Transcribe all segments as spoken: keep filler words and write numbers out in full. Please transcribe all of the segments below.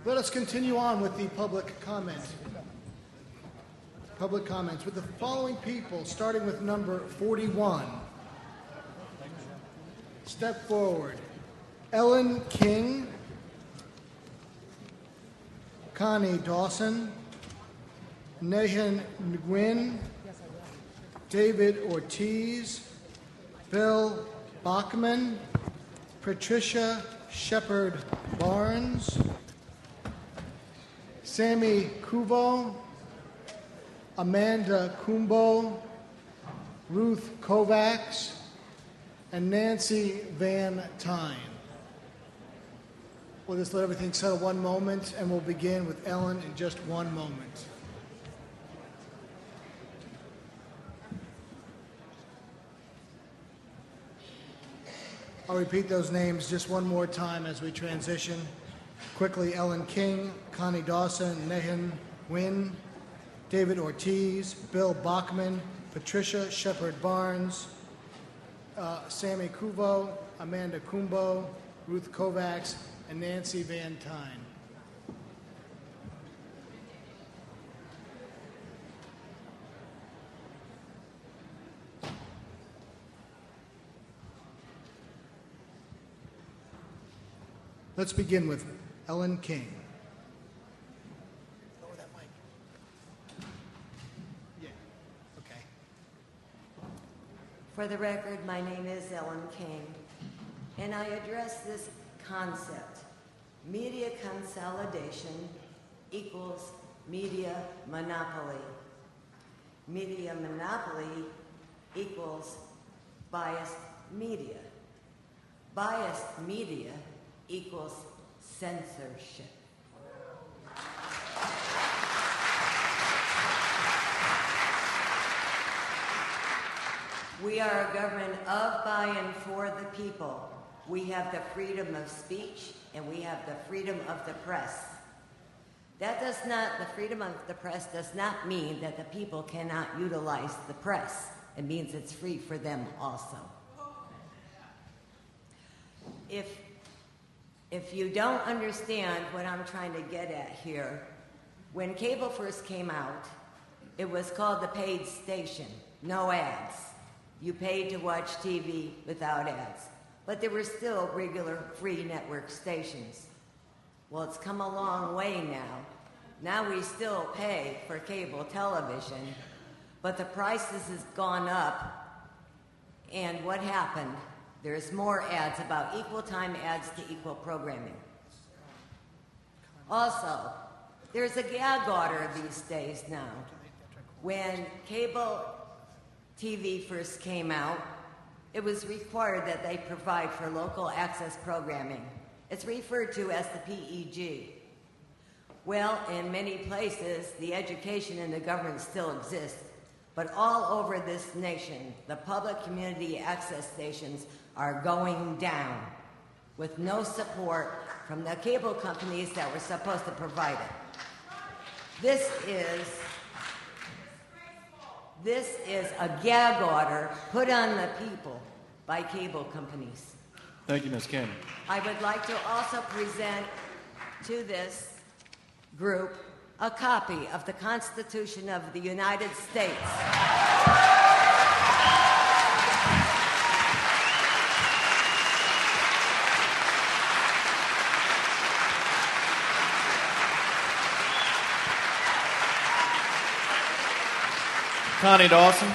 Let us continue on with the public comment. Public comments with the following people, starting with number forty-one. Step forward. Ellen King, Connie Dawson, Nathan Nguyen, David Ortiz, Bill Bachman, Patricia Shepard Barnes, Sammy Kuvo, Amanda Kumbo, Ruth Kovacs, and Nancy Van Tyne. We'll just let everything settle one moment, and we'll begin with Ellen in just one moment. I'll repeat those names just one more time as we transition. Quickly, Ellen King, Connie Dawson, Nathan Nguyen, David Ortiz, Bill Bachman, Patricia Shepard Barnes, uh, Sammy Kuvo, Amanda Kumbo, Ruth Kovacs, and Nancy Van Tyne. Let's begin with Ellen King. Lower that mic. Yeah, okay. For the record, my name is Ellen King, and I address this concept. Media consolidation equals media monopoly. Media monopoly equals biased media. Biased media equals censorship. We are a government of, by, and for the people. We have the freedom of speech, and we have the freedom of the press. That does not, the freedom of the press does not mean that the people cannot utilize the press. It means it's free for them also. If If you don't understand what I'm trying to get at here, when cable first came out, it was called the paid station, no ads. You paid to watch T V without ads. But there were still regular free network stations. Well, it's come a long way now. Now we still pay for cable television, but the prices has gone up. And what happened? There's more ads, about equal time ads to equal programming. Also, there's a gag order these days now. When cable T V first came out, it was required that they provide for local access programming. It's referred to as the P E G. Well, in many places, the education and the government still exist, but all over this nation, the public community access stations are going down with no support from the cable companies that were supposed to provide it. This is, this is a gag order put on the people by cable companies. Thank you, Miz King. I would like to also present to this group a copy of the Constitution of the United States. Connie Dawson.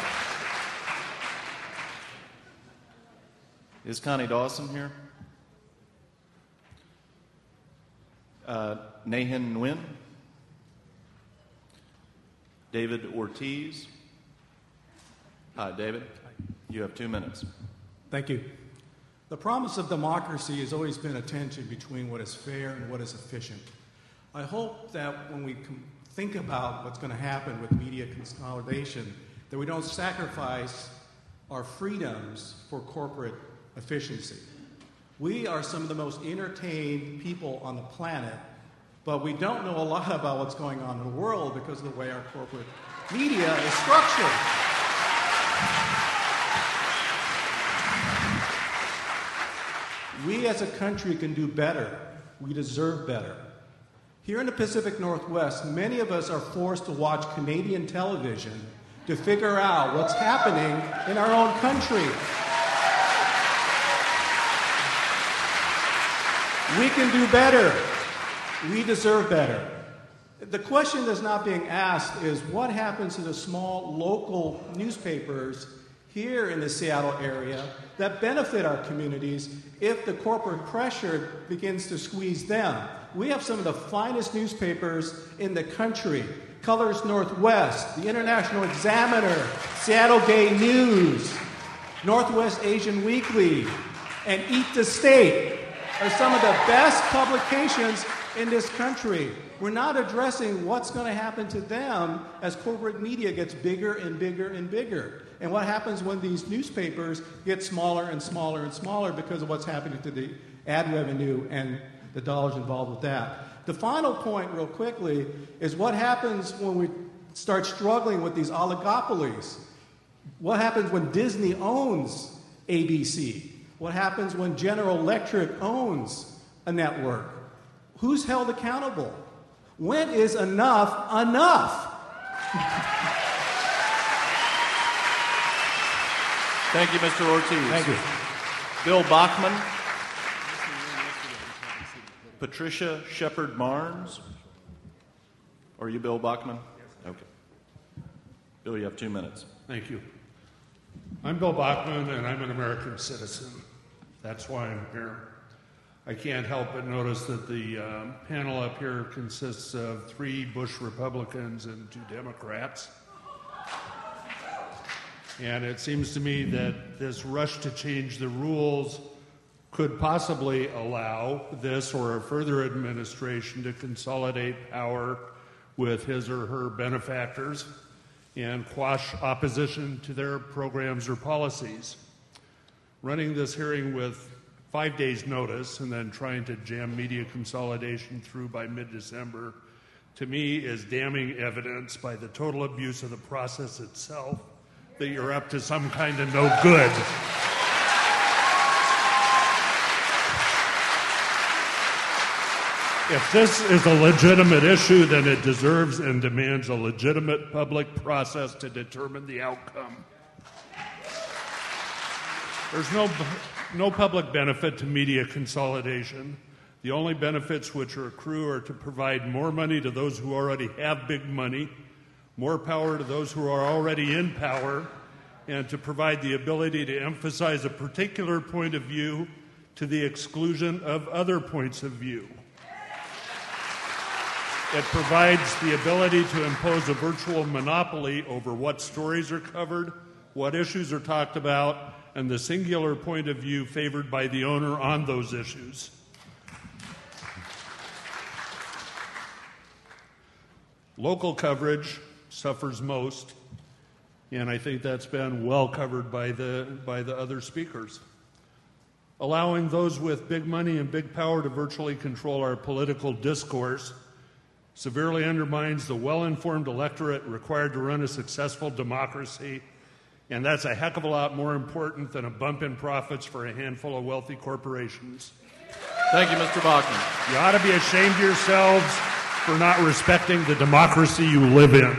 Is Connie Dawson here? Uh, Nathan Nguyen. David Ortiz. Hi, David. You have two minutes. Thank you. The promise of democracy has always been a tension between what is fair and what is efficient. I hope that when we com- think about what's going to happen with media consolidation, that we don't sacrifice our freedoms for corporate efficiency. We are some of the most entertained people on the planet, but we don't know a lot about what's going on in the world because of the way our corporate media is structured. We as a country can do better. We deserve better. Here in the Pacific Northwest, many of us are forced to watch Canadian television to figure out what's happening in our own country. We can do better. We deserve better. The question that's not being asked is what happens to the small local newspapers here in the Seattle area that benefit our communities if the corporate pressure begins to squeeze them. We have some of the finest newspapers in the country. Colors Northwest, the International Examiner, Seattle Gay News, Northwest Asian Weekly, and Eat the State are some of the best publications in this country. We're not addressing what's going to happen to them as corporate media gets bigger and bigger and bigger. And what happens when these newspapers get smaller and smaller and smaller because of what's happening to the ad revenue and the dollars involved with that. The final point, real quickly, is what happens when we start struggling with these oligopolies. What happens when Disney owns A B C? What happens when General Electric owns a network? Who's held accountable? When is enough enough? Thank you, Mister Ortiz. Thank you. Bill Bachman. Patricia Shepard Barnes. Are you Bill Bachman? Okay. Bill, you have two minutes. Thank you. I'm Bill Bachman, and I'm an American citizen. That's why I'm here. I can't help but notice that the um, panel up here consists of three Bush Republicans and two Democrats. And it seems to me that this rush to change the rules could possibly allow this or a further administration to consolidate power with his or her benefactors and quash opposition to their programs or policies. Running this hearing with five days' notice and then trying to jam media consolidation through by mid-December, to me, is damning evidence by the total abuse of the process itself that you're up to some kind of no good. If this is a legitimate issue, then it deserves and demands a legitimate public process to determine the outcome. There's no, no public benefit to media consolidation. The only benefits which are accrue are to provide more money to those who already have big money, more power to those who are already in power, and to provide the ability to emphasize a particular point of view to the exclusion of other points of view. It provides the ability to impose a virtual monopoly over what stories are covered, what issues are talked about, and the singular point of view favored by the owner on those issues. Local coverage suffers most, and I think that's been well covered by the, by the other speakers. Allowing those with big money and big power to virtually control our political discourse severely undermines the well-informed electorate required to run a successful democracy, and that's a heck of a lot more important than a bump in profits for a handful of wealthy corporations. Thank you, Mister Bachman. You ought to be ashamed of yourselves for not respecting the democracy you live in.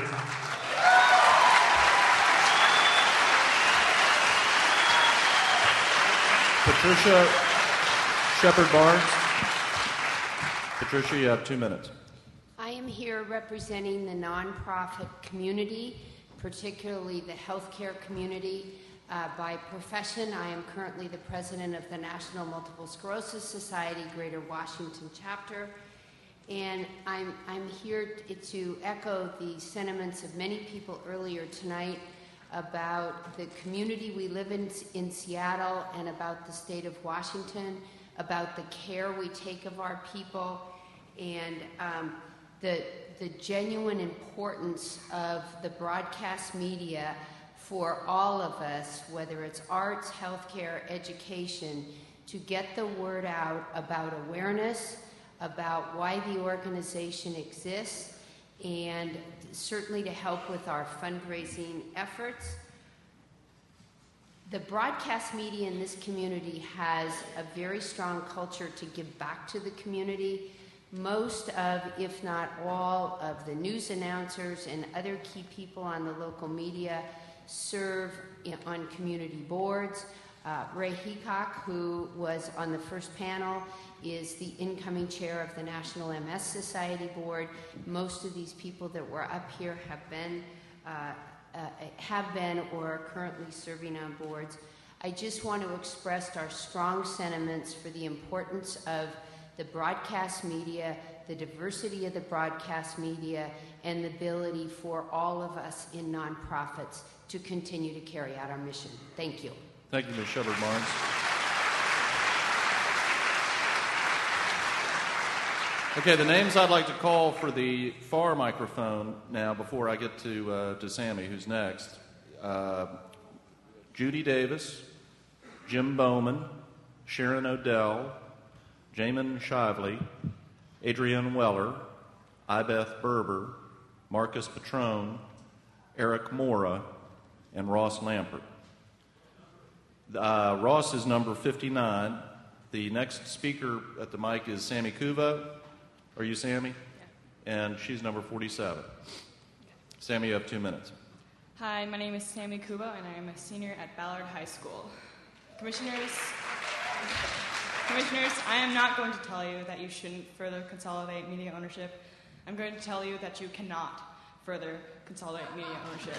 Patricia Shepard Barnes. Patricia, you have two minutes. I am here representing the nonprofit community, particularly the healthcare community. Uh, by profession, I am currently the president of the National Multiple Sclerosis Society Greater Washington chapter, and I'm, I'm here t- to echo the sentiments of many people earlier tonight about the community we live in in Seattle and about the state of Washington, about the care we take of our people, and um, the, the genuine importance of the broadcast media for all of us, whether it's arts, healthcare, education, to get the word out about awareness, about why the organization exists, and certainly to help with our fundraising efforts. The broadcast media in this community has a very strong culture to give back to the community. Most of, if not all, of the news announcers and other key people on the local media serve in, on community boards. Uh, Ray Heacock, who was on the first panel, is the incoming chair of the National M S Society Board. Most of these people that were up here have been, uh, uh, have been or are currently serving on boards. I just want to express our strong sentiments for the importance of the broadcast media, the diversity of the broadcast media, and the ability for all of us in nonprofits to continue to carry out our mission. Thank you. Thank you, Miz Shepard Barnes. Okay, the names I'd like to call for the far microphone now before I get to, uh, to Sammy, who's next. Uh, Judy Davis, Jim Bowman, Sharon Odell, Jamin Shively, Adrienne Weller, Ibeth Berber, Marcus Petrone, Eric Mora, and Ross Lampert. Uh, Ross is number fifty-nine. The next speaker at the mic is Sammy Kuva. Are you Sammy? Yeah. And she's number forty-seven. Yeah. Sammy, you have two minutes. Hi, my name is Sammy Kuva, and I am a senior at Ballard High School. Commissioners, Commissioners, I am not going to tell you that you shouldn't further consolidate media ownership. I'm going to tell you that you cannot further consolidate media ownership.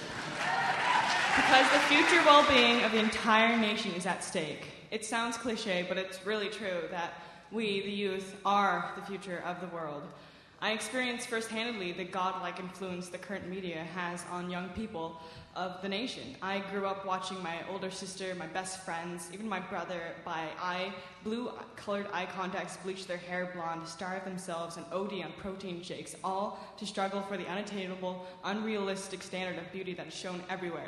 Because the future well-being of the entire nation is at stake. It sounds cliche, but it's really true that we, the youth, are the future of the world. I experienced first-handedly the godlike influence the current media has on young people of the nation. I grew up watching my older sister, my best friends, even my brother buy eye, blue-colored eye contacts, bleach their hair blonde, starve themselves, and O D on protein shakes, all to struggle for the unattainable, unrealistic standard of beauty that is shown everywhere.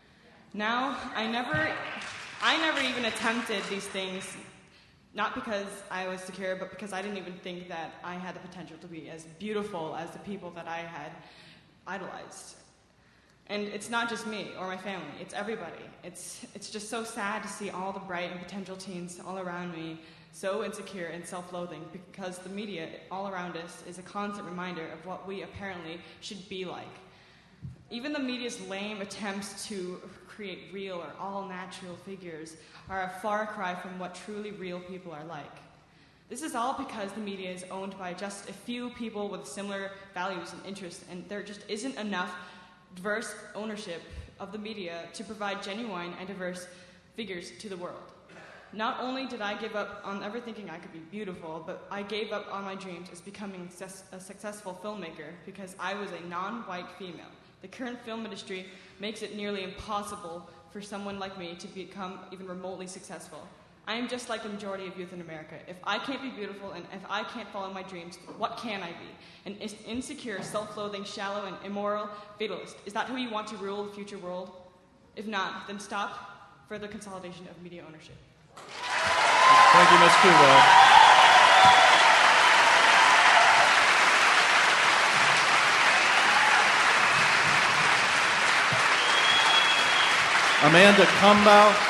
Now, I never, I never even attempted these things, not because I was secure, but because I didn't even think that I had the potential to be as beautiful as the people that I had idolized. And it's not just me or my family, it's everybody. It's, it's just so sad to see all the bright and potential teens all around me so insecure and self-loathing because the media all around us is a constant reminder of what we apparently should be like. Even the media's lame attempts to create real or all-natural figures are a far cry from what truly real people are like. This is all because the media is owned by just a few people with similar values and interests, and there just isn't enough diverse ownership of the media to provide genuine and diverse figures to the world. Not only did I give up on ever thinking I could be beautiful, but I gave up on my dreams as becoming a successful filmmaker because I was a non-white female. The current film industry makes it nearly impossible for someone like me to become even remotely successful. I am just like the majority of youth in America. If I can't be beautiful and if I can't follow my dreams, what can I be? An insecure, self-loathing, shallow, and immoral fatalist. Is that who you want to rule the future world? If not, then stop further consolidation of media ownership. Thank you, Miz Kuva. Amanda Kumbau.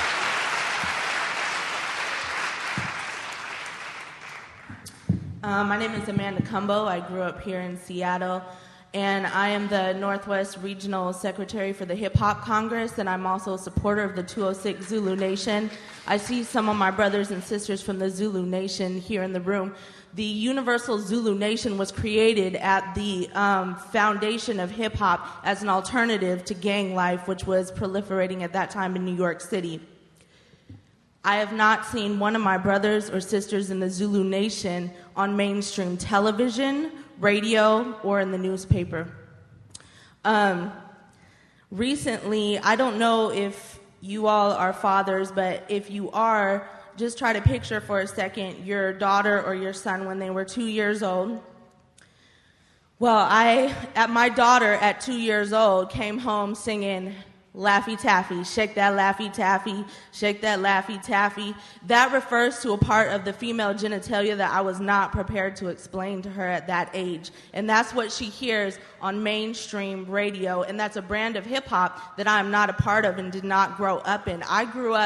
Um, my name is Amanda Kumbo. I grew up here in Seattle, and I am the Northwest Regional Secretary for the Hip Hop Congress, and I'm also a supporter of the two oh six Zulu Nation. I see some of my brothers and sisters from the Zulu Nation here in the room. The Universal Zulu Nation was created at the um, foundation of hip-hop as an alternative to gang life, which was proliferating at that time in New York City. I have not seen one of my brothers or sisters in the Zulu Nation on mainstream television, radio, or in the newspaper. Um, recently, I don't know if you all are fathers, but if you are, just try to picture for a second your daughter or your son when they were two years old. Well, I, at my daughter at two years old, came home singing Laffy Taffy, shake that Laffy Taffy, shake that Laffy Taffy. That refers to a part of the female genitalia that I was not prepared to explain to her at that age. And that's what she hears on mainstream radio, and that's a brand of hip-hop that I'm not a part of and did not grow up in. I grew up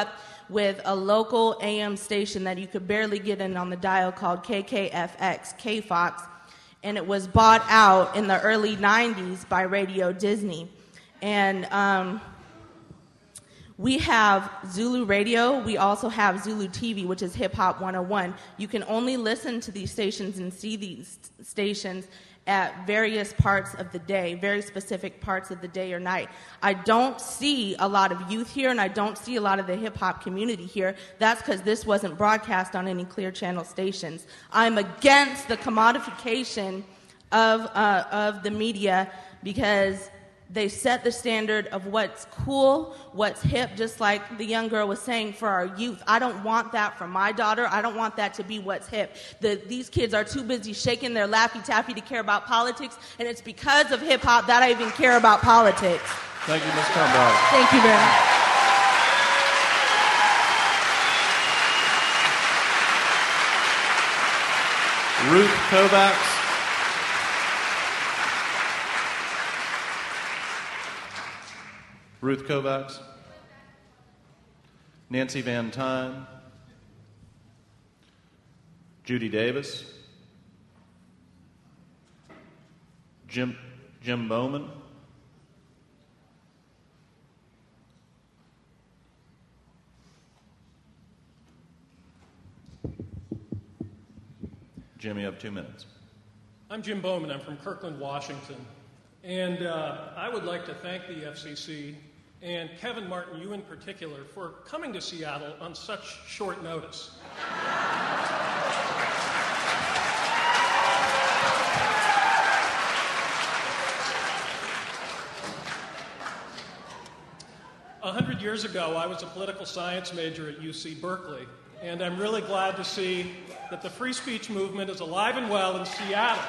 with a local A M station that you could barely get in on the dial called K K F X, K-Fox, and it was bought out in the early nineties by Radio Disney. And um, we have Zulu Radio. We also have Zulu T V, which is Hip Hop one oh one. You can only listen to these stations and see these stations at various parts of the day, very specific parts of the day or night. I don't see a lot of youth here, and I don't see a lot of the hip-hop community here. That's because this wasn't broadcast on any Clear Channel stations. I'm against the commodification of, uh, of the media because they set the standard of what's cool, what's hip, just like the young girl was saying, for our youth. I don't want that for my daughter. I don't want that to be what's hip. The, these kids are too busy shaking their Laffy Taffy to care about politics, and it's because of hip-hop that I even care about politics. Thank you, Miz Combard. Thank you very much. Ruth Kovacs. Ruth Kovacs. Nancy Van Tyne. Judy Davis. Jim, Jim Bowman. Jim, you have two minutes. I'm Jim Bowman. I'm from Kirkland, Washington. And uh, I would like to thank the F C C and Kevin Martin, you in particular, for coming to Seattle on such short notice. A hundred years ago, I was a political science major at U C Berkeley, and I'm really glad to see that the free speech movement is alive and well in Seattle.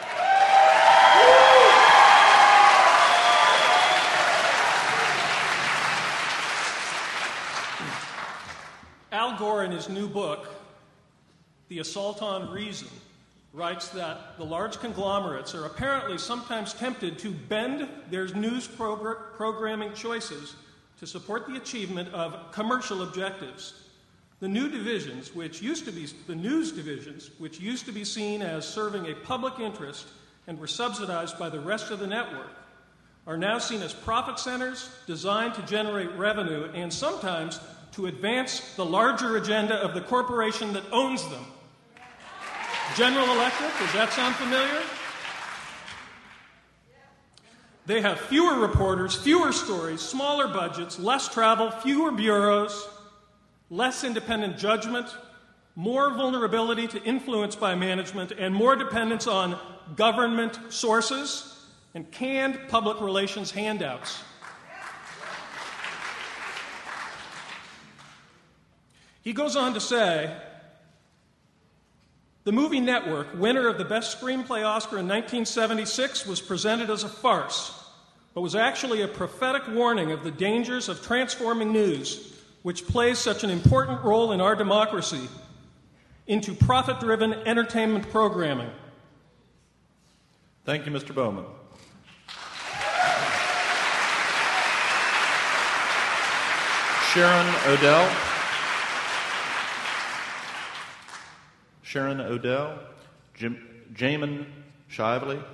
Al Gore, in his new book, The Assault on Reason, writes that the large conglomerates are apparently sometimes tempted to bend their news progr- programming choices to support the achievement of commercial objectives. The new divisions, which used to be the news divisions, which used to be seen as serving a public interest and were subsidized by the rest of the network, are now seen as profit centers designed to generate revenue and sometimes to advance the larger agenda of the corporation that owns them. General Electric, does that sound familiar? They have fewer reporters, fewer stories, smaller budgets, less travel, fewer bureaus, less independent judgment, more vulnerability to influence by management, and more dependence on government sources and canned public relations handouts. He goes on to say, the movie Network, winner of the Best Screenplay Oscar in nineteen seventy-six, was presented as a farce, but was actually a prophetic warning of the dangers of transforming news, which plays such an important role in our democracy, into profit-driven entertainment programming. Thank you, Mister Bowman. Sharon Odell. Sharon Odell. Jim, Jamin Shively.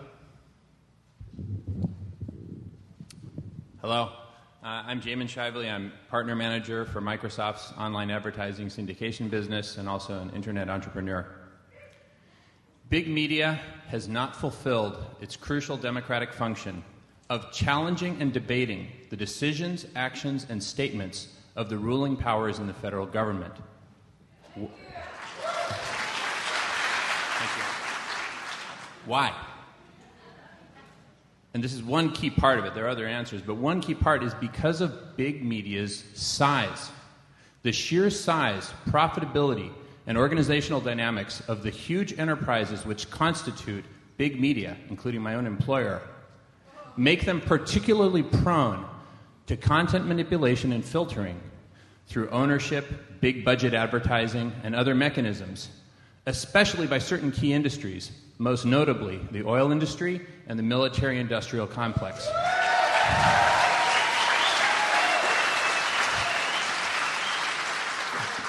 Hello. Uh, I'm Jamin Shively. I'm partner manager for Microsoft's online advertising syndication business and also an internet entrepreneur. Big media has not fulfilled its crucial democratic function of challenging and debating the decisions, actions, and statements of the ruling powers in the federal government. W- Thank you. Why? And this is one key part of it. There are other answers, but one key part is because of big media's size. The sheer size, profitability, and organizational dynamics of the huge enterprises which constitute big media, including my own employer, make them particularly prone to content manipulation and filtering through ownership, big budget advertising, and other mechanisms, especially by certain key industries, most notably the oil industry and the military-industrial complex.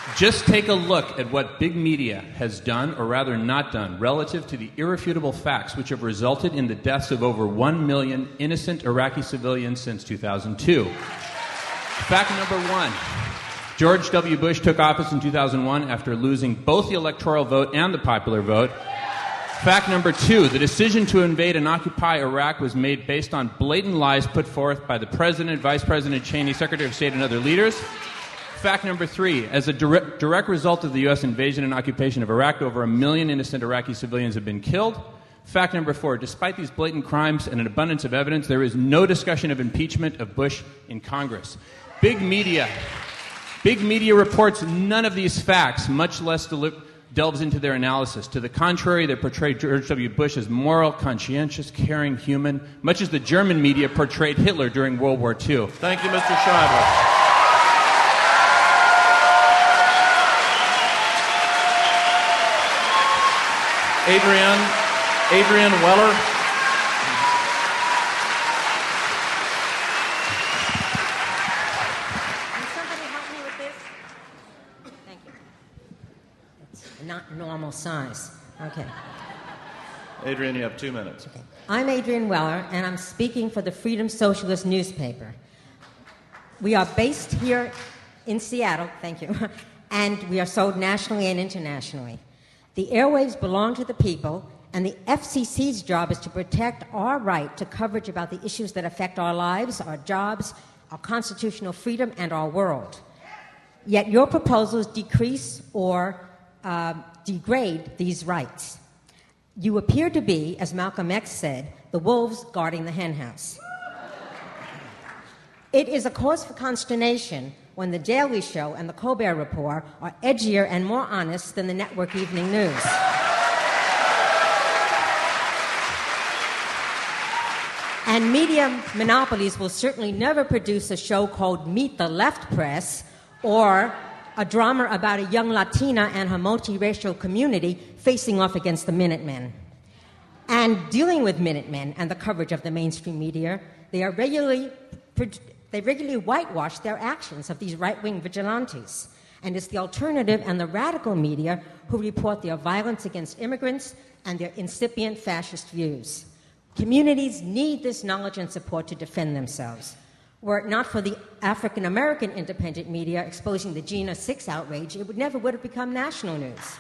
Just take a look at what big media has done, or rather not done, relative to the irrefutable facts which have resulted in the deaths of over one million innocent Iraqi civilians since two thousand two. Fact number one. George W. Bush took office in two thousand one after losing both the electoral vote and the popular vote. Fact number two, the decision to invade and occupy Iraq was made based on blatant lies put forth by the President, Vice President Cheney, Secretary of State, and other leaders. Fact number three, as a direct, direct result of the U S invasion and occupation of Iraq, over a million innocent Iraqi civilians have been killed. Fact number four, despite these blatant crimes and an abundance of evidence, there is no discussion of impeachment of Bush in Congress. Big media, big media reports none of these facts, much less deli- delves into their analysis. To the contrary, they portray George W. Bush as moral, conscientious, caring human, much as the German media portrayed Hitler during World War Two. Thank you, Mister Scheibler. Adrienne, Adrienne Weller. Can somebody help me with this? Thank you. It's not normal size. Okay. Adrienne, you have two minutes. Okay. I'm Adrienne Weller, and I'm speaking for the Freedom Socialist newspaper. We are based here in Seattle, thank you, and we are sold nationally and internationally. The airwaves belong to the people, and the F C C's job is to protect our right to coverage about the issues that affect our lives, our jobs, our constitutional freedom, and our world. Yet your proposals decrease or uh, degrade these rights. You appear to be, as Malcolm X said, the wolves guarding the henhouse. It is a cause for consternation when The Daily Show and The Colbert Report are edgier and more honest than the network evening news. And media monopolies will certainly never produce a show called Meet the Left Press or a drama about a young Latina and her multiracial community facing off against the Minutemen. And dealing with Minutemen and the coverage of the mainstream media, they are regularly... They regularly whitewash their actions of these right-wing vigilantes. And it's the alternative and the radical media who report their violence against immigrants and their incipient fascist views. Communities need this knowledge and support to defend themselves. Were it not for the African-American independent media exposing the Gina six outrage, it would never would have become national news.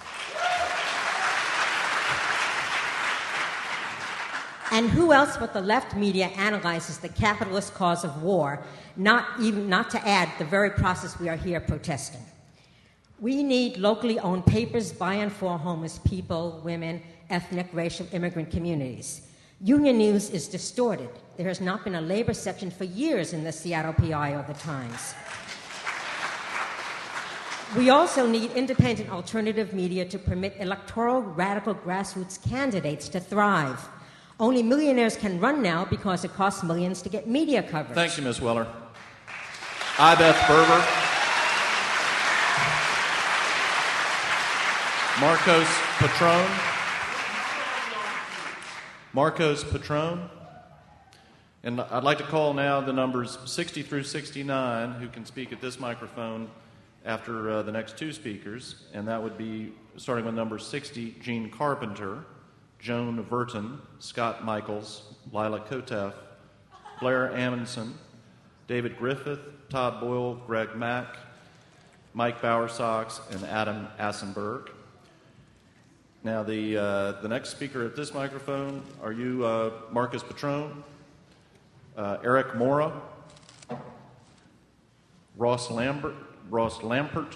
And who else but the left media analyzes the capitalist cause of war, not even not to add the very process we are here protesting? We need locally owned papers by and for homeless people, women, ethnic, racial, immigrant communities. Union news is distorted. There has not been a labor section for years in the Seattle P I or the Times. We also need independent alternative media to permit electoral radical grassroots candidates to thrive. Only millionaires can run now because it costs millions to get media coverage. Thank you, Miz Weller. Ibeth Berber. Marcos Patron. Marcos Patron. And I'd like to call now the numbers sixty through sixty-nine who can speak at this microphone after uh, the next two speakers. And that would be, starting with number sixty, Gene Carpenter, Joan Verton, Scott Michaels, Lila Koteff, Blair Amundson, David Griffith, Todd Boyle, Greg Mack, Mike Bowersox, and Adam Assenberg. Now, the uh, the next speaker at this microphone, are you uh, Marcus Patron, uh, Eric Mora, Ross Lambert, Ross Lampert.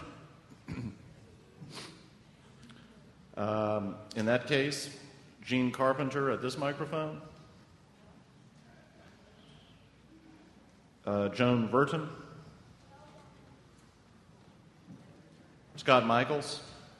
um, in that case, Gene Carpenter at this microphone. Uh, Joan Verton. Scott Michaels.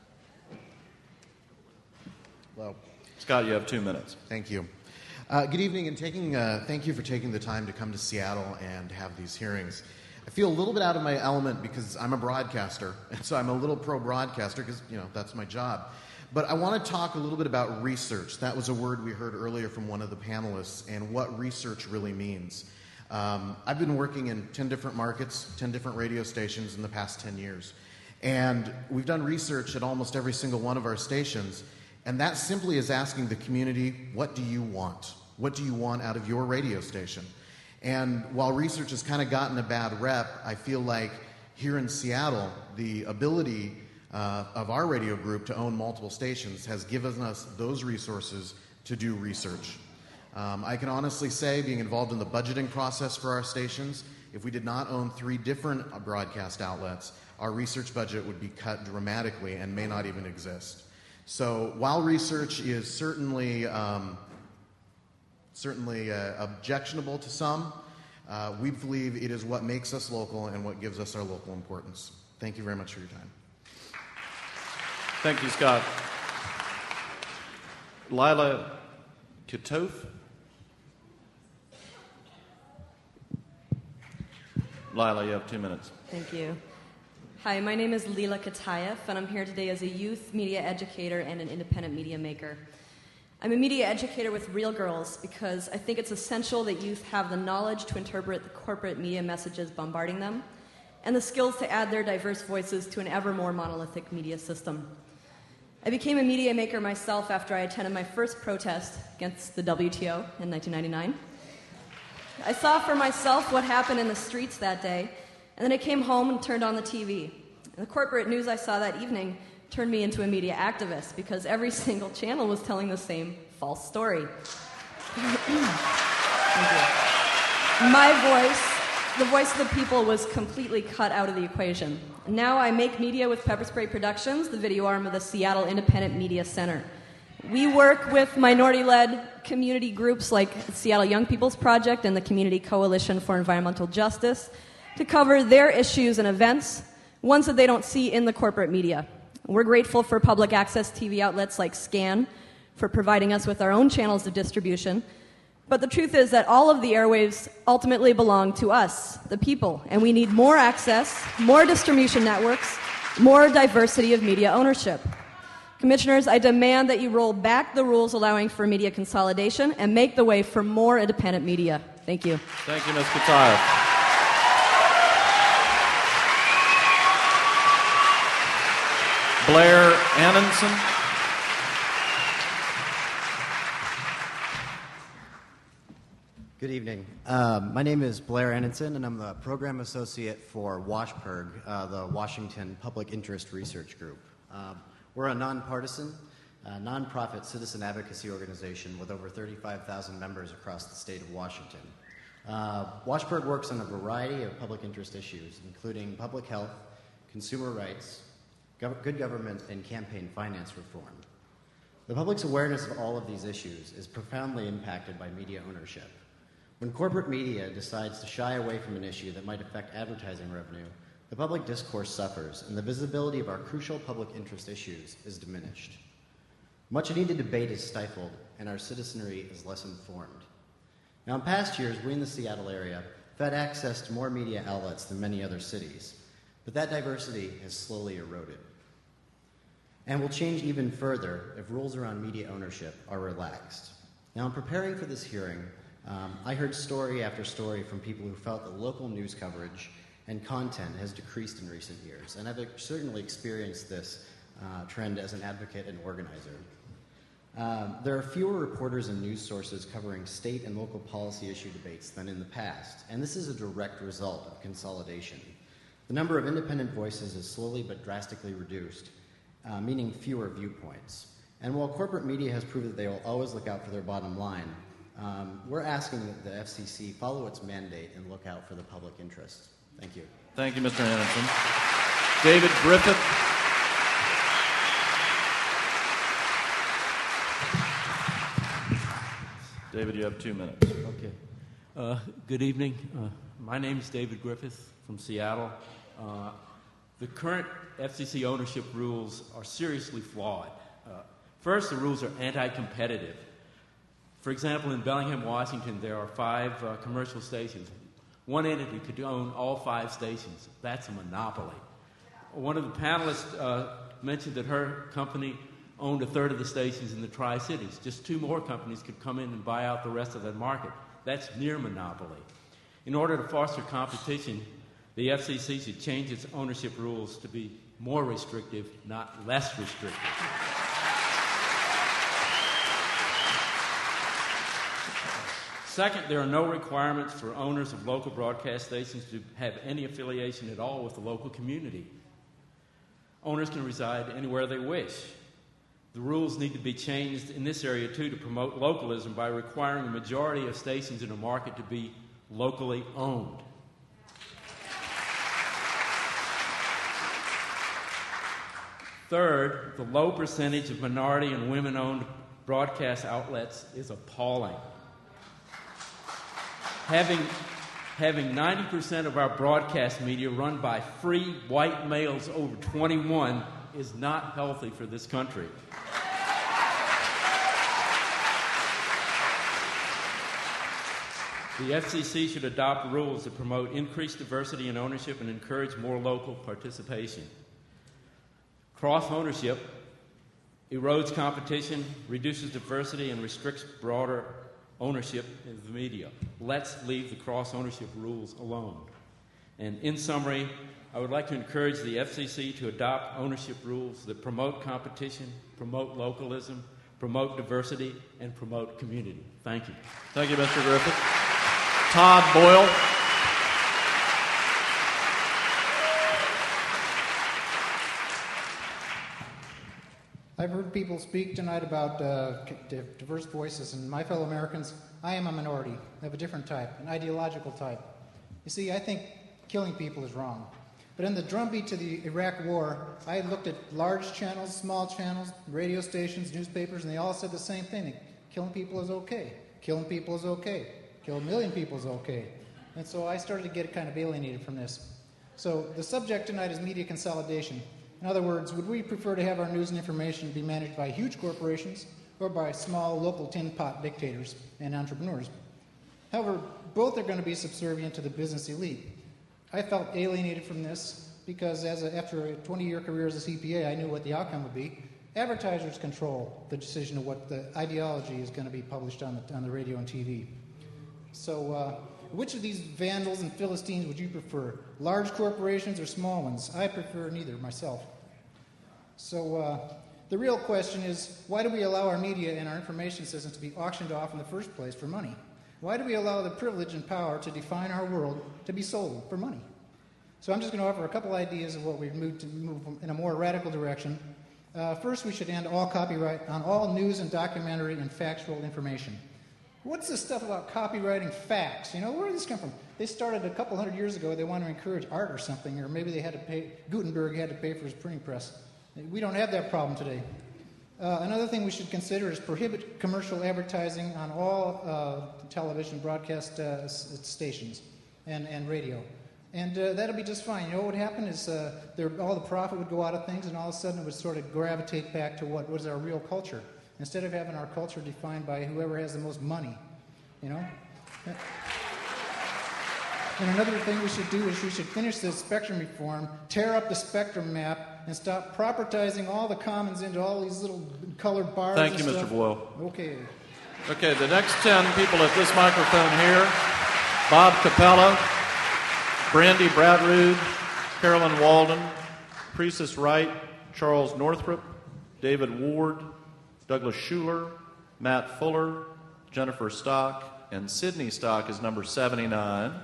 Hello. Scott, you have two minutes. Thank you. Uh, good evening, and taking. Uh, thank you for taking the time to come to Seattle and have these hearings. I feel a little bit out of my element because I'm a broadcaster, and so I'm a little pro-broadcaster because, you know, that's my job. But I want to talk a little bit about research. That was a word we heard earlier from one of the panelists, and what research really means. Um, I've been working in ten different markets, ten different radio stations in the past ten years. And we've done research at almost every single one of our stations, and that simply is asking the community, what do you want? What do you want out of your radio station? And while research has kind of gotten a bad rep, I feel like here in Seattle, the ability uh, of our radio group to own multiple stations has given us those resources to do research. Um, I can honestly say, being involved in the budgeting process for our stations, if we did not own three different broadcast outlets, our research budget would be cut dramatically and may not even exist. So while research is certainly um, certainly uh, objectionable to some, uh, we believe it is what makes us local and what gives us our local importance. Thank you very much for your time. Thank you, Scott. Lila Kitov. Lila, you have two minutes. Thank you. Hi, my name is Lila Katayev, and I'm here today as a youth media educator and an independent media maker. I'm a media educator with Real Girls because I think it's essential that youth have the knowledge to interpret the corporate media messages bombarding them and the skills to add their diverse voices to an ever more monolithic media system. I became a media maker myself after I attended my first protest against the W T O in nineteen ninety-nine. I saw for myself what happened in the streets that day, and then I came home and turned on the T V. And the corporate news I saw that evening turned me into a media activist because every single channel was telling the same false story. My voice, the voice of the people, was completely cut out of the equation. Now I make media with Pepper Spray Productions, the video arm of the Seattle Independent Media Center. We work with minority-led community groups like Seattle Young People's Project and the Community Coalition for Environmental Justice to cover their issues and events, ones that they don't see in the corporate media. We're grateful for public access T V outlets like SCAN for providing us with our own channels of distribution. But the truth is that all of the airwaves ultimately belong to us, the people, and we need more access, more distribution networks, more diversity of media ownership. Commissioners, I demand that you roll back the rules allowing for media consolidation and make the way for more independent media. Thank you. Thank you, Miz Katayev. Blair Annenson. Good evening. Um, my name is Blair Annenson, and I'm the Program Associate for WashPIRG, uh, the Washington Public Interest Research Group. Um, we're a nonpartisan, uh, nonprofit citizen advocacy organization with over thirty-five thousand members across the state of Washington. Uh, WashPIRG works on a variety of public interest issues, including public health, consumer rights, gov- good government, and campaign finance reform. The public's awareness of all of these issues is profoundly impacted by media ownership. When corporate media decides to shy away from an issue that might affect advertising revenue, the public discourse suffers, and the visibility of our crucial public interest issues is diminished. Much needed debate is stifled, and our citizenry is less informed. Now, in past years, we in the Seattle area have had access to more media outlets than many other cities, but that diversity has slowly eroded. And will change even further if rules around media ownership are relaxed. Now, in preparing for this hearing, um, I heard story after story from people who felt that local news coverage and content has decreased in recent years, and I've certainly experienced this uh, trend as an advocate and organizer. Um, there are fewer reporters and news sources covering state and local policy issue debates than in the past, and this is a direct result of consolidation. The number of independent voices is slowly but drastically reduced, uh, meaning fewer viewpoints. And while corporate media has proved that they will always look out for their bottom line, um, we're asking that the F C C follow its mandate and look out for the public interest. Thank you. Thank you, Mister Anderson. David Griffith. David, you have two minutes. Okay. Uh, good evening. Uh, my name is David Griffith from Seattle. Uh, the current F C C ownership rules are seriously flawed. Uh, first, the rules are anti-competitive. For example, in Bellingham, Washington, there are five uh, commercial stations. One entity could own all five stations. That's a monopoly. One of the panelists uh, mentioned that her company owned a third of the stations in the Tri-Cities. Just two more companies could come in and buy out the rest of that market. That's near monopoly. In order to foster competition, the F C C should change its ownership rules to be more restrictive, not less restrictive. Second, there are no requirements for owners of local broadcast stations to have any affiliation at all with the local community. Owners can reside anywhere they wish. The rules need to be changed in this area, too, to promote localism by requiring the majority of stations in a market to be locally owned. Third, the low percentage of minority and women-owned broadcast outlets is appalling. Having, having ninety percent of our broadcast media run by free white males over twenty-one is not healthy for this country. The F C C should adopt rules that promote increased diversity in ownership and encourage more local participation. Cross-ownership erodes competition, reduces diversity, and restricts broader ownership of the media. Let's leave the cross-ownership rules alone. And in summary, I would like to encourage the F C C to adopt ownership rules that promote competition, promote localism, promote diversity, and promote community. Thank you. Thank you, Mister Griffith. Todd Boyle. I've heard people speak tonight about uh, diverse voices, and my fellow Americans, I am a minority of a different type, an ideological type. You see, I think killing people is wrong. But in the drumbeat to the Iraq War, I looked at large channels, small channels, radio stations, newspapers, and they all said the same thing. Killing people is okay. Killing people is okay. Kill a million people is okay. And so I started to get kind of alienated from this. So the subject tonight is media consolidation. In other words, would we prefer to have our news and information be managed by huge corporations or by small local tin pot dictators and entrepreneurs? However, both are going to be subservient to the business elite. I felt alienated from this because as a, after a twenty-year career as a C P A, I knew what the outcome would be. Advertisers control the decision of what the ideology is going to be published on the, on the radio and T V. So uh, which of these vandals and Philistines would you prefer? Large corporations or small ones? I prefer neither myself. So uh, the real question is, why do we allow our media and our information systems to be auctioned off in the first place for money? Why do we allow the privilege and power to define our world to be sold for money? So I'm just going to offer a couple ideas of what we've moved to move in a more radical direction. Uh, first, we should end all copyright on all news and documentary and factual information. What's this stuff about copywriting facts? You know, where did this come from? They started a couple hundred years ago. They wanted to encourage art or something, or maybe they had to pay, Gutenberg had to pay for his printing press. We don't have that problem today. Uh, another thing we should consider is prohibit commercial advertising on all uh, television broadcast uh, stations and, and radio. And uh, that'll be just fine. You know what would happen is uh, there, all the profit would go out of things, and all of a sudden it would sort of gravitate back to what, what is our real culture, instead of having our culture defined by whoever has the most money, you know? And another thing we should do is we should finish this spectrum reform, tear up the spectrum map, and stop propertizing all the commons into all these little colored bars. Thank and you, stuff. Mister Boyle. Okay. Okay, the next ten people at this microphone here, Bob Capella, Brandy Bradrood, Carolyn Walden, Priestess Wright, Charles Northrop, David Ward, Douglas Schuler, Matt Fuller, Jennifer Stock, and Sydney Stock is number seventy-nine.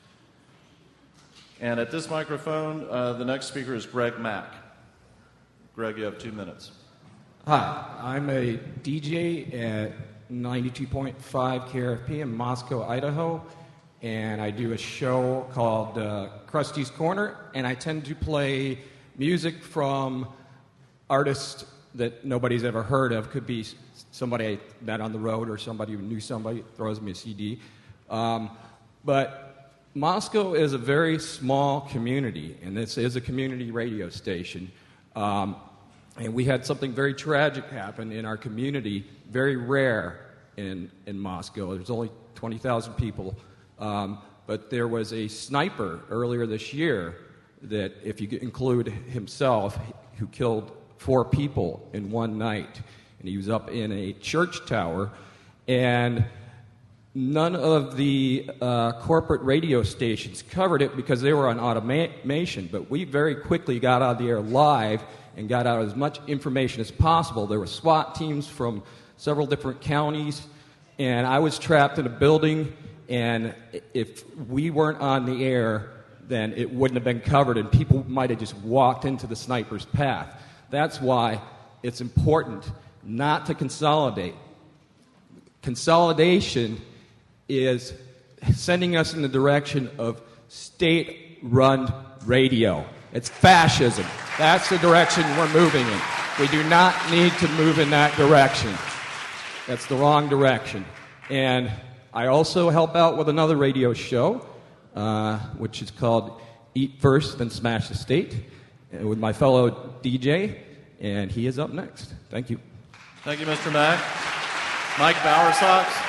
And at this microphone, uh, the next speaker is Greg Mack. Greg, you have two minutes. Hi, I'm a D J at ninety-two point five K R F P in Moscow, Idaho, and I do a show called uh, Krusty's Corner, and I tend to play music from artists that nobody's ever heard of. Could be somebody I met on the road or somebody who knew somebody, throws me a C D. Um, but Moscow is a very small community, and this is a community radio station. Um, and we had something very tragic happen in our community, very rare in, in Moscow. There's only twenty thousand people. Um, but there was a sniper earlier this year that, if you include himself, who killed four people in one night. And he was up in a church tower. And none of the uh, corporate radio stations covered it because they were on automation, but we very quickly got out of the air live and got out as much information as possible. There were SWAT teams from several different counties, and I was trapped in a building, and if we weren't on the air, then it wouldn't have been covered, and people might have just walked into the sniper's path. That's why it's important not to consolidate. Consolidation is sending us in the direction of state-run radio. It's fascism. That's the direction we're moving in. We do not need to move in that direction. That's the wrong direction. And I also help out with another radio show, uh, which is called Eat First, Then Smash the State, uh, with my fellow D J, and he is up next. Thank you. Thank you, Mister Mack. Mike Bowersox.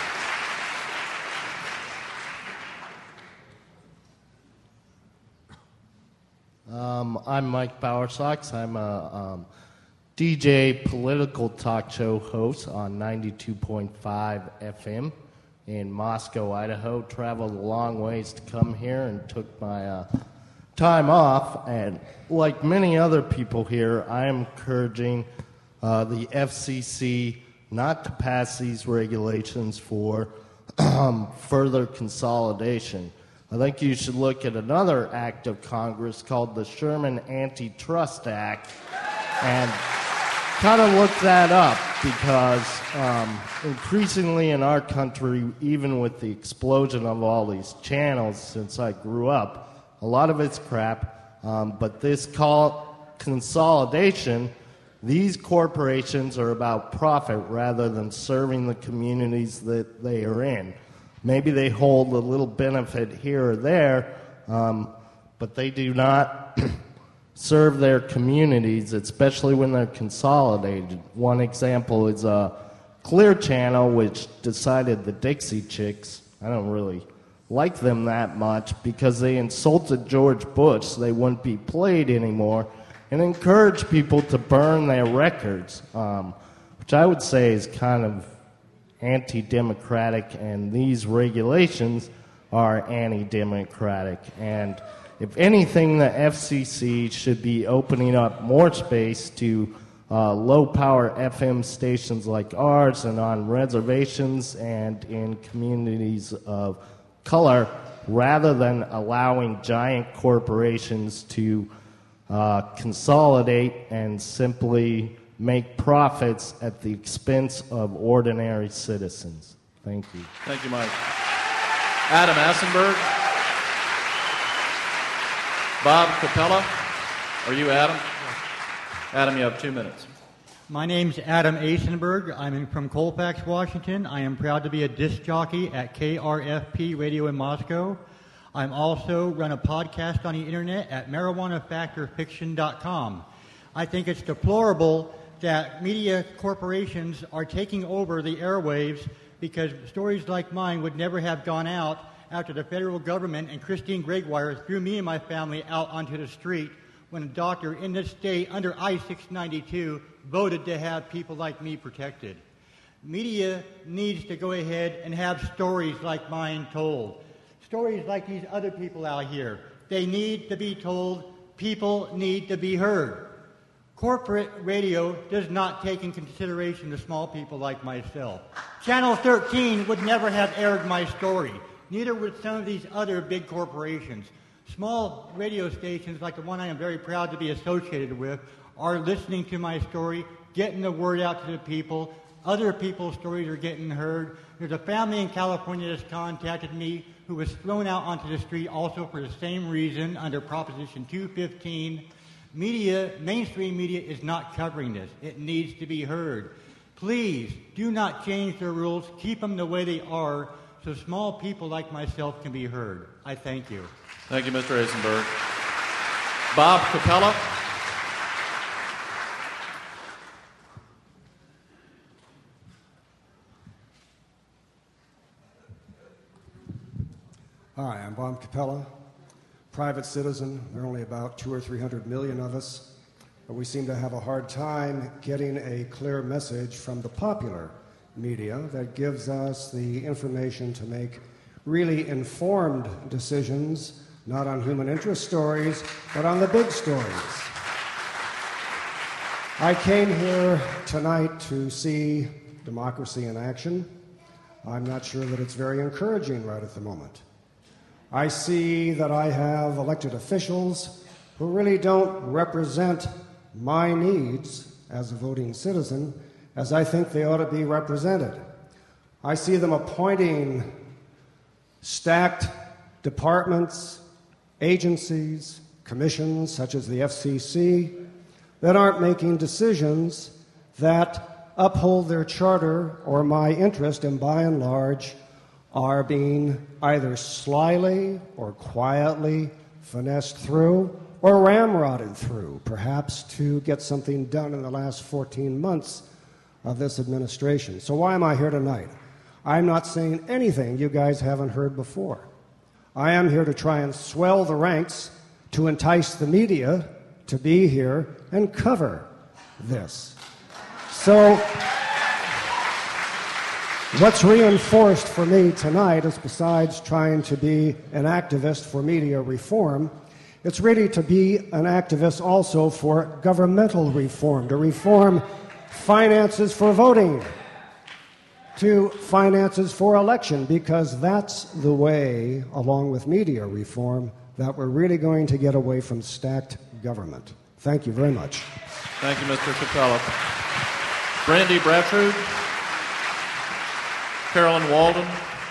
Um, I'm Mike Bowersox. I'm a um, D J political talk show host on ninety-two point five F M in Moscow, Idaho. Traveled a long ways to come here and took my uh, time off. And like many other people here, I am encouraging uh, the F C C not to pass these regulations for um, further consolidation. I think you should look at another act of Congress called the Sherman Antitrust Act and kind of look that up, because um, increasingly in our country, even with the explosion of all these channels since I grew up, a lot of it's crap, um, but this call consolidation, these corporations are about profit rather than serving the communities that they are in. Maybe they hold a little benefit here or there, um, but they do not serve their communities, especially when they're consolidated. One example is uh, Clear Channel, which decided the Dixie Chicks, I don't really like them that much because they insulted George Bush, so they wouldn't be played anymore, and encouraged people to burn their records, um, which I would say is kind of anti-democratic, and these regulations are anti-democratic. And if anything, the F C C should be opening up more space to uh, low-power F M stations like ours and on reservations and in communities of color, rather than allowing giant corporations to uh, consolidate and simply make profits at the expense of ordinary citizens. Thank you. Thank you, Mike. Adam Assenberg. Bob Capella. Are you Adam? Adam, you have two minutes. My name's Adam Assenberg. I'm from Colfax, Washington. I am proud to be a disc jockey at K R F P Radio in Moscow. I'm also run a podcast on the internet at marijuana factor fiction dot com. I think it's deplorable that media corporations are taking over the airwaves, because stories like mine would never have gone out after the federal government and Christine Gregoire threw me and my family out onto the street when a doctor in this state under I six ninety-two voted to have people like me protected. Media needs to go ahead and have stories like mine told. Stories like these other people out here. They need to be told. People need to be heard. Corporate radio does not take into consideration the small people like myself. Channel thirteen would never have aired my story. Neither would some of these other big corporations. Small radio stations like the one I am very proud to be associated with are listening to my story, getting the word out to the people. Other people's stories are getting heard. There's a family in California that's contacted me who was thrown out onto the street also for the same reason under Proposition two fifteen. Media, mainstream media, is not covering this. It needs to be heard. Please do not change the rules. Keep them the way they are so small people like myself can be heard. I thank you. Thank you, Mister Eisenberg. Bob Capella. Hi, I'm Bob Capella, private citizen. There are only about two or three hundred million of us, but we seem to have a hard time getting a clear message from the popular media that gives us the information to make really informed decisions, not on human interest stories, but on the big stories. I came here tonight to see democracy in action. I'm not sure that it's very encouraging right at the moment. I see that I have elected officials who really don't represent my needs as a voting citizen as I think they ought to be represented. I see them appointing stacked departments, agencies, commissions such as the F C C that aren't making decisions that uphold their charter or my interest, and by and large are being either slyly or quietly finessed through or ramrodded through, perhaps to get something done in the last fourteen months of this administration. So why am I here tonight? I'm not saying anything you guys haven't heard before. I am here to try and swell the ranks to entice the media to be here and cover this. So what's reinforced for me tonight is, besides trying to be an activist for media reform, it's really to be an activist also for governmental reform, to reform finances for voting, to finances for election, because that's the way, along with media reform, that we're really going to get away from stacked government. Thank you very much. Thank you, Mister Capella. Brandy Brattrud, Carolyn Walden.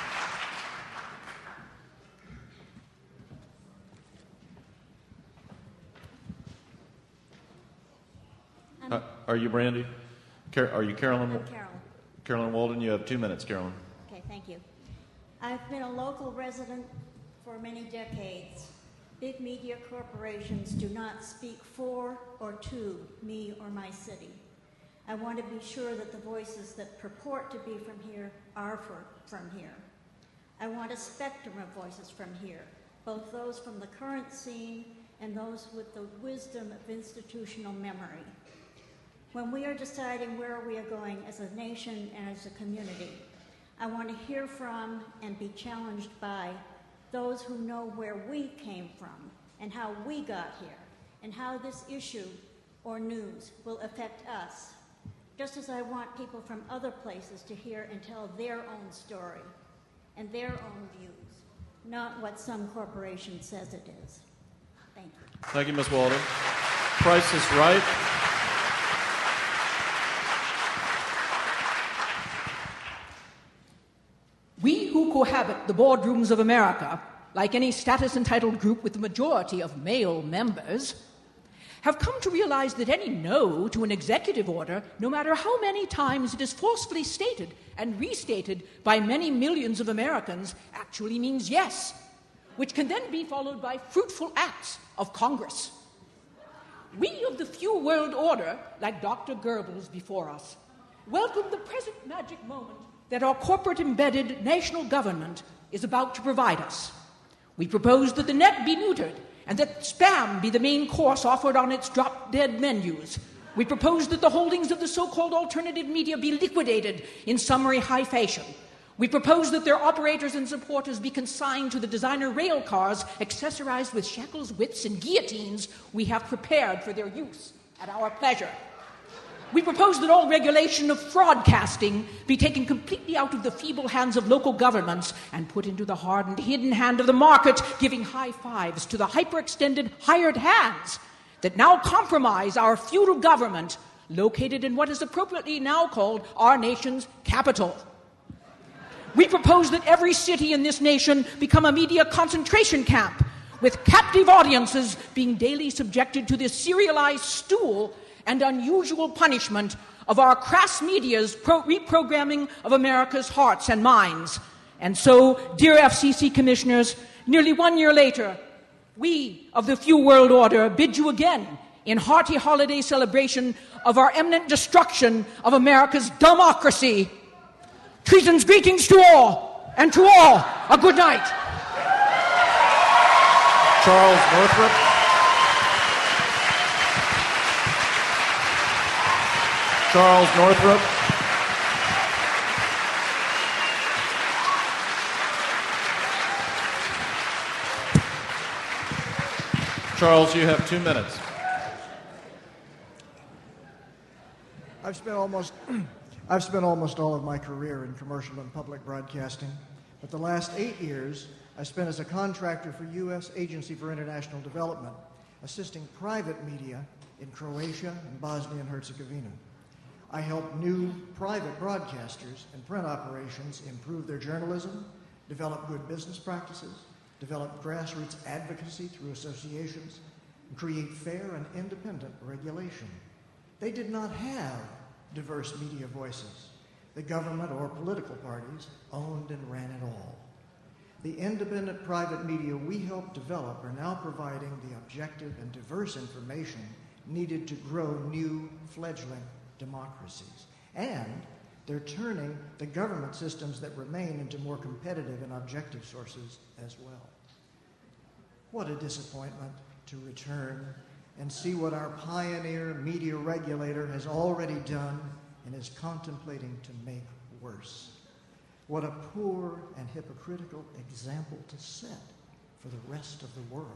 Uh, are you Brandy? Car- are you Carolyn? I'm Carolyn. Carolyn Walden, you have two minutes, Carolyn. Okay, thank you. I've been a local resident for many decades. Big media corporations do not speak for or to me or my city. I want to be sure that the voices that purport to be from here are for, from here. I want a spectrum of voices from here, both those from the current scene and those with the wisdom of institutional memory. When we are deciding where we are going as a nation and as a community, I want to hear from and be challenged by those who know where we came from and how we got here and how this issue or news will affect us, just as I want people from other places to hear and tell their own story and their own views, not what some corporation says it is. Thank you. Thank you, Miz Walden. Price is Right. We who cohabit the boardrooms of America, like any status-entitled group with a majority of male members, have come to realize that any no to an executive order, no matter how many times it is forcefully stated and restated by many millions of Americans, actually means yes, which can then be followed by fruitful acts of Congress. We of the few world order, like Doctor Goebbels before us, welcome the present magic moment that our corporate-embedded national government is about to provide us. We propose that the net be neutered and that spam be the main course offered on its drop-dead menus. We propose that the holdings of the so-called alternative media be liquidated in summary high fashion. We propose that their operators and supporters be consigned to the designer rail cars accessorized with shackles, whips, and guillotines we have prepared for their use at our pleasure. We propose that all regulation of fraudcasting be taken completely out of the feeble hands of local governments and put into the hard and hidden hand of the market, giving high fives to the hyperextended hired hands that now compromise our feudal government located in what is appropriately now called our nation's capital. We propose that every city in this nation become a media concentration camp, with captive audiences being daily subjected to this serialized stool and unusual punishment of our crass media's pro- reprogramming of America's hearts and minds. And so, dear F C C commissioners, nearly one year later, we of the few world order bid you again in hearty holiday celebration of our imminent destruction of America's democracy. Treason's greetings to all, and to all, a good night. Charles Northrup. Charles Northrup. Charles, you have two minutes. I've spent almost I've spent almost all of my career in commercial and public broadcasting, but the last eight years I spent as a contractor for U S Agency for International Development, assisting private media in Croatia and Bosnia and Herzegovina. I helped new private broadcasters and print operations improve their journalism, develop good business practices, develop grassroots advocacy through associations, and create fair and independent regulation. They did not have diverse media voices. The government or political parties owned and ran it all. The independent private media we helped develop are now providing the objective and diverse information needed to grow new fledgling democracies. And they're turning the government systems that remain into more competitive and objective sources as well. What a disappointment to return and see what our pioneer media regulator has already done and is contemplating to make worse. What a poor and hypocritical example to set for the rest of the world.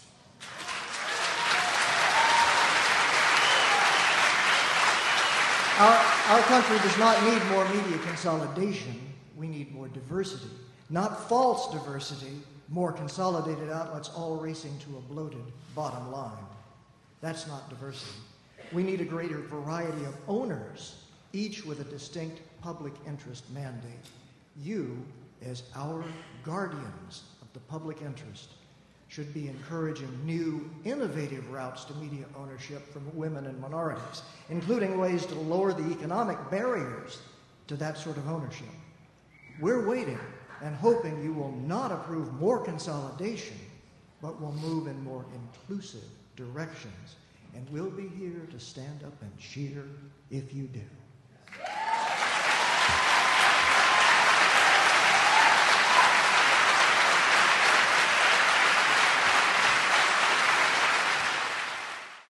Our, our country does not need more media consolidation. We need more diversity. Not false diversity, more consolidated outlets all racing to a bloated bottom line. That's not diversity. We need a greater variety of owners, each with a distinct public interest mandate. You, as our guardians of the public interest, should be encouraging new, innovative routes to media ownership from women and minorities, including ways to lower the economic barriers to that sort of ownership. We're waiting and hoping you will not approve more consolidation, but will move in more inclusive directions. And we'll be here to stand up and cheer if you do.